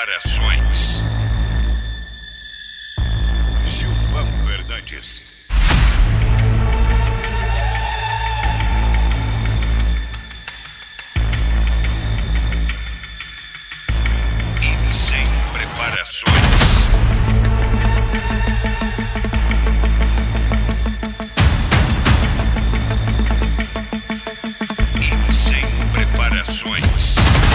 Preparações. Gilvan Fernandes. E sem preparações. E sem preparações.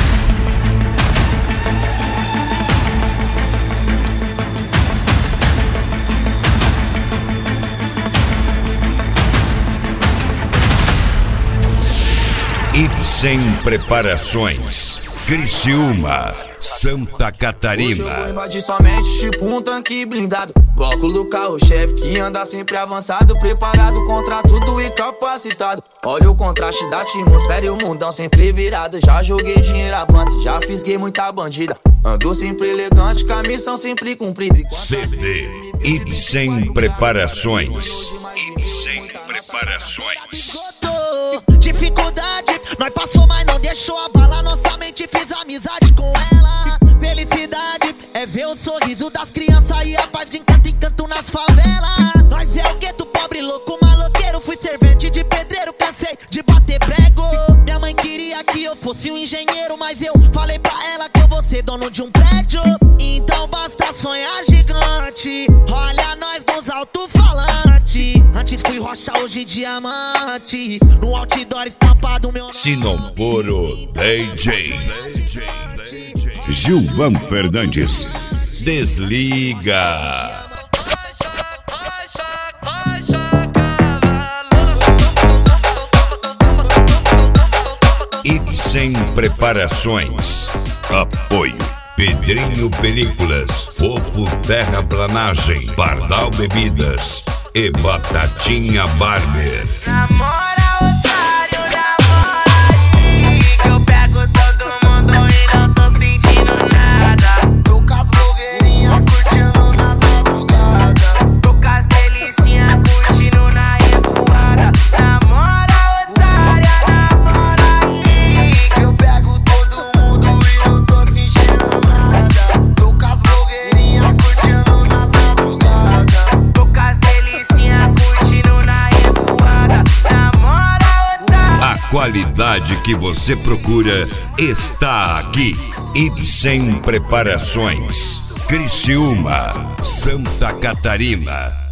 E sem preparações. Criciúma, Santa Catarina. Hoje eu vou invadir somente tipo um tanque blindado. Bloco do carro-chefe que anda sempre avançado, preparado contra tudo e capacitado. Olha o contraste da atmosfera e o mundão sempre virado. Já joguei dinheiro avance, já fisguei muita bandida. Ando sempre elegante, com a missão sempre cumprida. CD e sem preparações. E sem preparações. Dificuldade, nós passou, mas não deixou abalar nossa mente. Fiz amizade com ela. Felicidade é ver o sorriso das crianças e a paz de encanto em canto nas favelas. Nós é o gueto, pobre, louco, maloqueiro. Fui servente de pedreiro, cansei de bater prego. Minha mãe queria que eu fosse um engenheiro, mas eu falei pra ela que eu vou ser dono de um prédio. Então basta sonhar gigante. Olha nós nos alto-falantes. Antes fui rocha, hoje diamante. No outdoor estampado meu nome. Se não for o DJ Gilvan Fernandes, desliga. E sem preparações. Apoio Pedrinho Películas, Fofo Terraplanagem, Pardal Bebidas e Batatinha Barber. Namora, otário, namora aí, que eu pego todo mundo e não tô sentindo nada. Tô com as blogueirinhas curtindo nas madrugadas. Tô com as delicinhas curtindo na revoada. Namora, otária, namora aí, que eu pego todo mundo e não tô sentindo nada. Tô com as blogueirinhas curtindo nas madrugadas. Tô com as delicinhas curtindo na revoada. Namora, otária. A qualidade que você procura está aqui. E sem preparações. Criciúma, Santa Catarina.